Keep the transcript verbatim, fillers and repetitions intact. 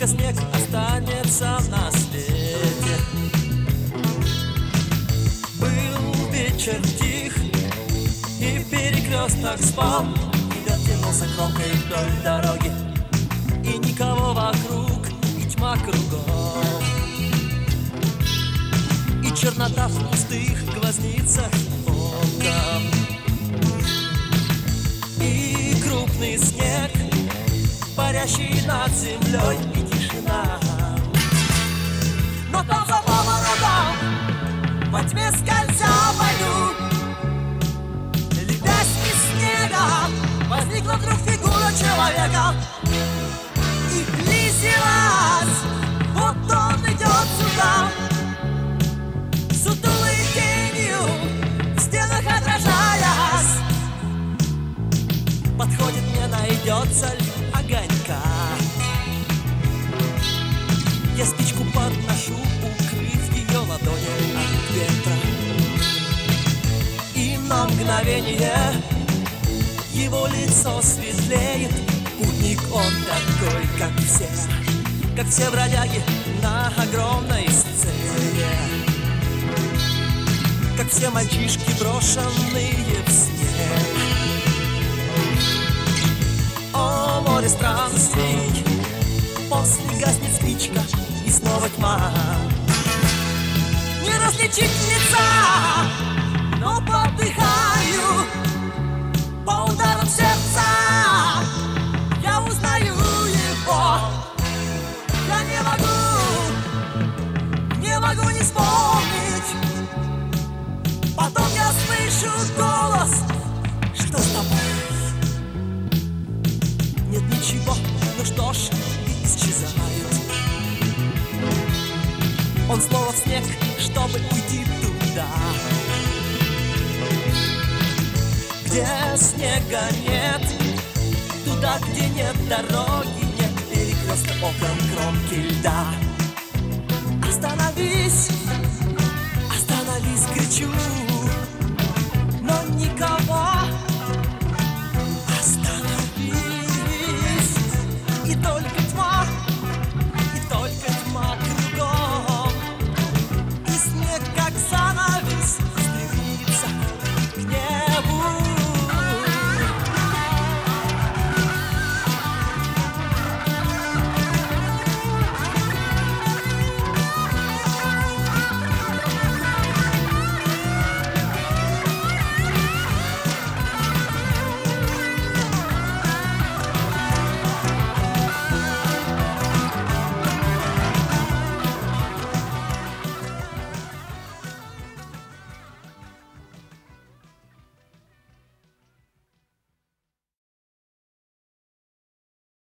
только снег останется на свете. Был вечер тих, и перекресток спал, и лед тянулся кромкой вдоль дороги, и никого вокруг, и тьма кругом, и чернота в пустых глазницах окон, и крупный снег, парящий над землей, и тишина. Но там за поворотом во тьме скользя по льду, лепясь из снега, возникла вдруг фигура человека и близилась. Вот он идет сюда, сутулой тенью в стенах отражаясь. Подходит, мне найдется ли огонька. Я спичку подношу, укрыв ее ладони от ветра. И на мгновение его лицо светлеет. Путник он такой, как все, как все бродяги на огромной сцене, как все мальчишки, брошенные в снег. О, море странствий, после гаснет спичка, и снова тьма. Не различить лица, но подыхаю. По ударам сердца я узнаю его. Я не могу, не могу не вспомнить. Потом я слышу голос: что с тобой? Нет ничего, ну что ж, и исчезает. Он снова в снег, чтобы уйти туда, где снега нет, туда, где нет дороги, нет перекрестка окон кромки льда. Остановись, остановись, кричу.